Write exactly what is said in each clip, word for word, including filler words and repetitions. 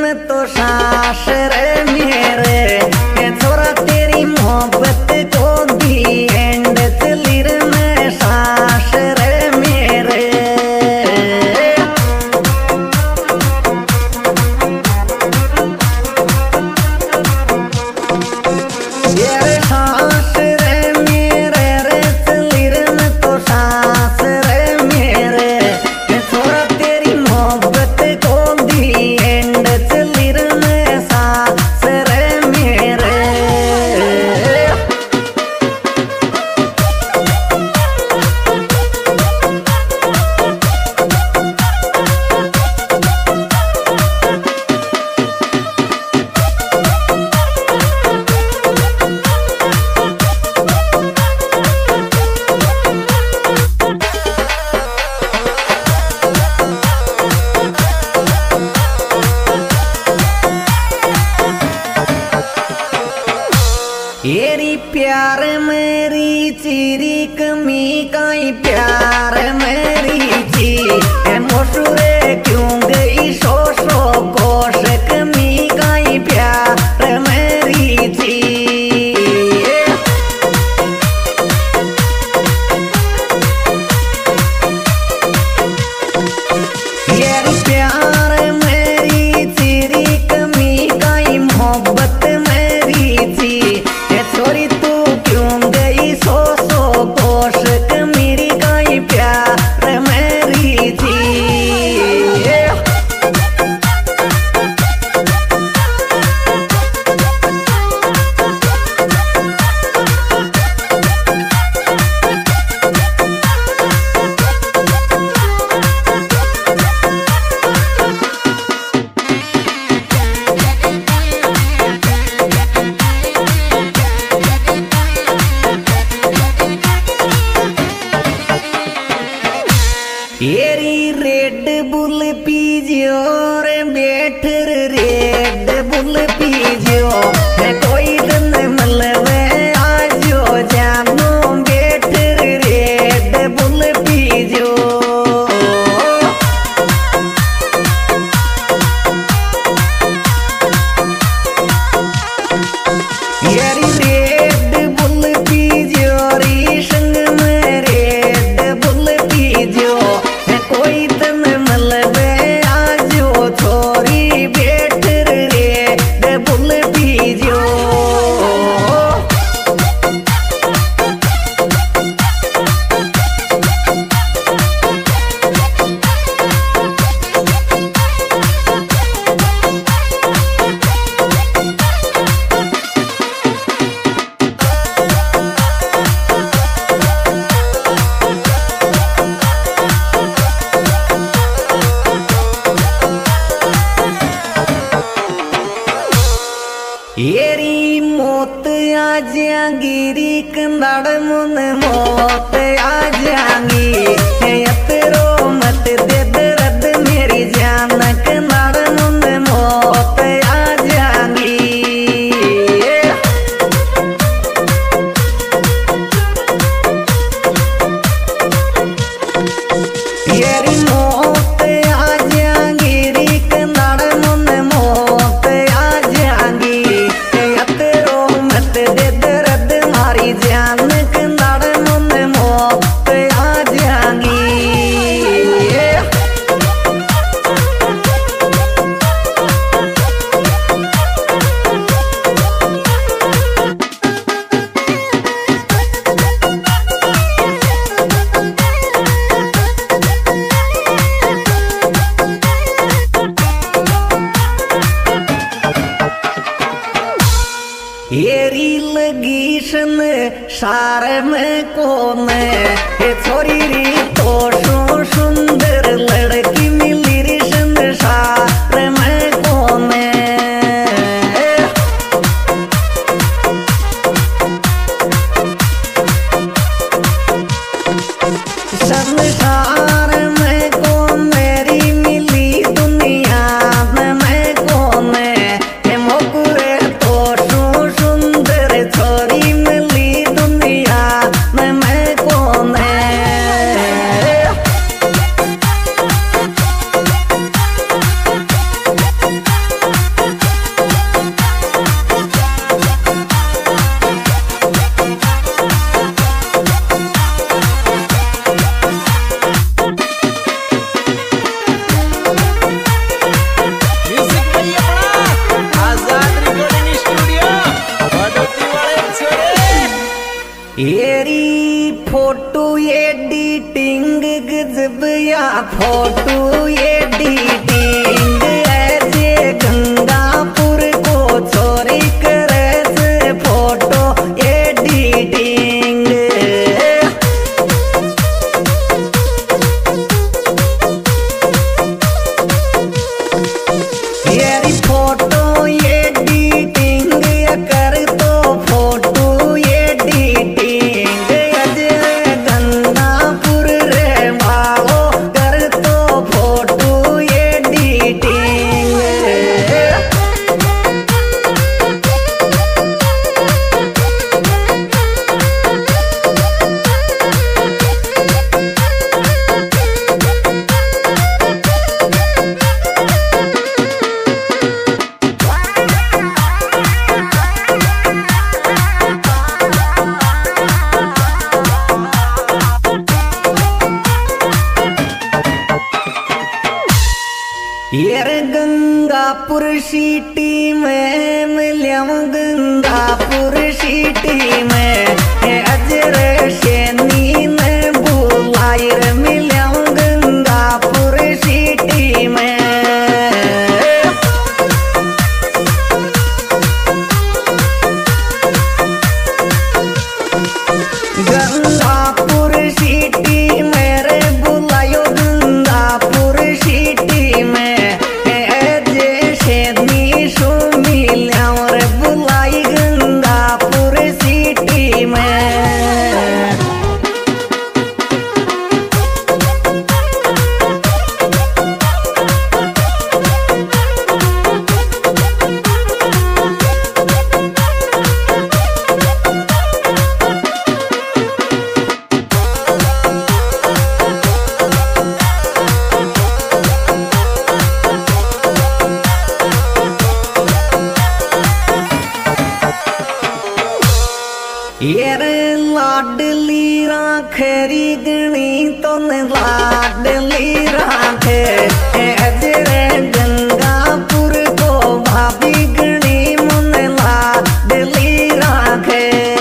में तो सास रे मेरे ये छोरा तेरी मोहब्बत को दी एंड तलीर में सास रे मेरे ये सास रे मेरे रे तलीर में तो सास रे मेरे ये छोरा तेरी मोहब्बत को दी एंड तलीर में सास रे मेरे येरी प्यार मेरी चिरी कमी काई प्यार मेरी ची ए मोसुरे क्यों गई सो सो कोश कमी काई प्यार मेरी ची येरी प्यार मेरी चिरी कमी काई मोहब्बत मेरी थी छोरी तू क्यों गई सो सो कोश मेरी काई प्यार मेरी थी येरी रेड बुल पीजियो रे बैठर रेड बुल पीजियो है कोई दिन मलवे आजो जानो बैठर रेड बुल पीजियो येरी रेड बुल पीजियो री संग में रेड बुल पीजियो कोई तन मलबे आजो छोरी बैठर रे बुल पीजियो येरी मौत आ जागिरी कंदड़ मुन मौत आ जागी यतरो मत दे दर्द मेरी जान कंदड़ मुन मौत आ जागी येरी मौत आ जागिरी कंदड़ मुन मौत आ जागी दे दर्द मारी जान कंदड़ मुन मौत आ जागी येरी लगी सन सार में कोन ये छोरी री तो सो सुंदर लड़की मिली री सन सार में कोन संसार में कौन मेरी मिली दुनिया में कौन है मोकुरे तो सो सुंदर छोरी मिली दुनिया में कौन है। फोटो एडिटिंग ऐसे गंगापुर को छोरी करे से फोटो एडिटिंग। येरी फोटो एडिटिंग कर तो फोटो एडिटिंग अजय गंगापुर रे वालो कर तो फोटो एडिटिंग। यार गंगापुर सिटी में मिलियम गंगापुर सिटी में अजर शेनी ने बुलाई रे मिलियम गंगापुर सिटी में। गंगापुर सिटी मेरे बुलायो गंगापुर सिटी में बुलाई गंगापुर सिटी में। येरे लाडली राखेरी गणी तो ने लाडली राखे अजरे गंगापुर को भाभी गणी मन लाडली राखे।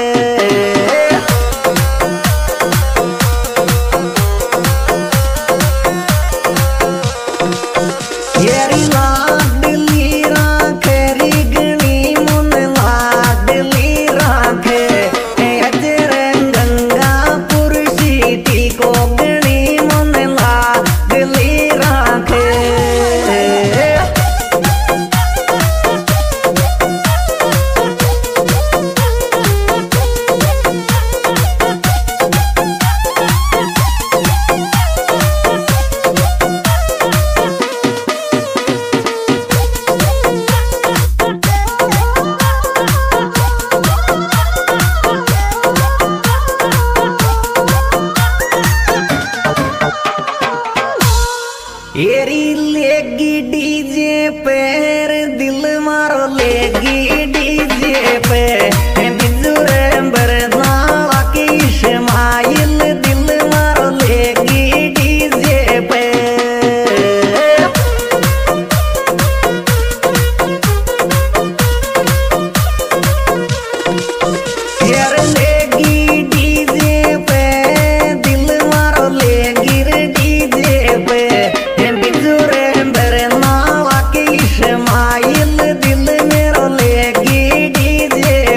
येरी लाडली राखेरी गणी मन लाडली राखे को गणी मन लाडली राखे। एरी लेगी डीजे पैर दिल मारो लेगी डीजे पे बिजुरे बरनाला की शमाइल दिल मारो लेगी डीजे पे। यार लेगी डीजे पे दिल मारो लेगी रे डीजे पे माइल दिल मेरो लेगी डीजे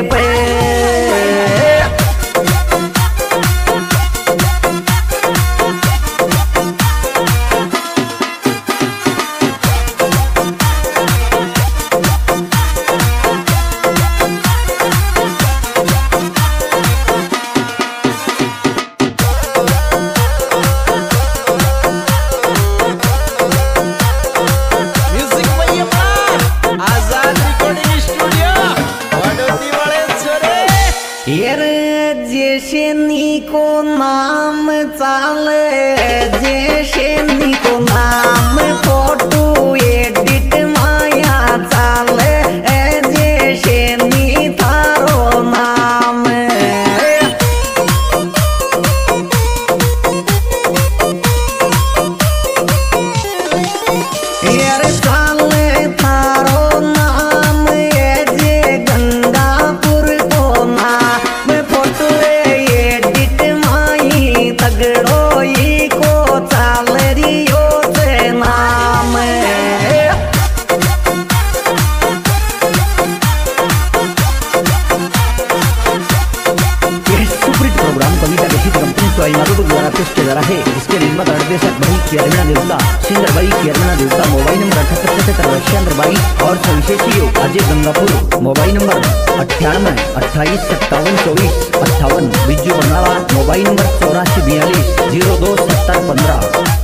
स्वयंभू द्वारा पेश रहा है। इसके निर्माता निर्देशक भाई केरमिना देवता, सिंगर भाई केरमिना देवता। मोबाइल नंबर अठहत्तर पचहत्तर रविचंद्र बाईस और सविशेषी अजय गंगापुर। मोबाइल नंबर अट्ठानवे अट्ठाईस सत्तावन चौबीस अट्ठावन। बिज्जू बरनाला। मोबाइल नंबर चौरासी बयालीस जीरो दो सत्तर पंद्रह।